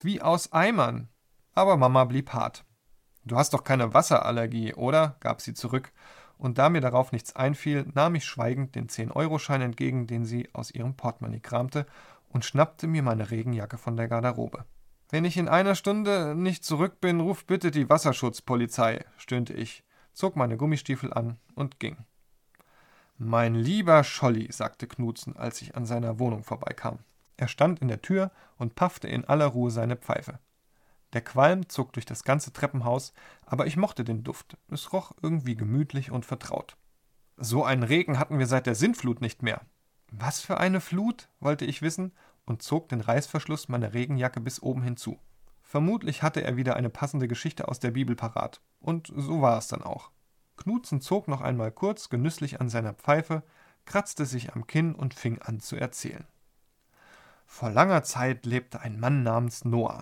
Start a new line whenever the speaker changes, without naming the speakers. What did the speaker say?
Wie aus Eimern. Aber Mama blieb hart. »Du hast doch keine Wasserallergie, oder?« gab sie zurück, und da mir darauf nichts einfiel, nahm ich schweigend den 10-Euro-Schein entgegen, den sie aus ihrem Portemonnaie kramte, und schnappte mir meine Regenjacke von der Garderobe. »Wenn ich in einer Stunde nicht zurück bin, ruf bitte die Wasserschutzpolizei«, stöhnte ich, zog meine Gummistiefel an und ging. »Mein lieber Scholli«, sagte Knutzen, als ich an seiner Wohnung vorbeikam. Er stand in der Tür und paffte in aller Ruhe seine Pfeife. Der Qualm zog durch das ganze Treppenhaus, aber ich mochte den Duft. Es roch irgendwie gemütlich und vertraut. »So einen Regen hatten wir seit der Sintflut nicht mehr.« »Was für eine Flut?«, wollte ich wissen und zog den Reißverschluss meiner Regenjacke bis oben hinzu. Vermutlich hatte er wieder eine passende Geschichte aus der Bibel parat. Und so war es dann auch. Knutzen zog noch einmal kurz genüsslich an seiner Pfeife, kratzte sich am Kinn und fing an zu erzählen. »Vor langer Zeit lebte ein Mann namens Noah.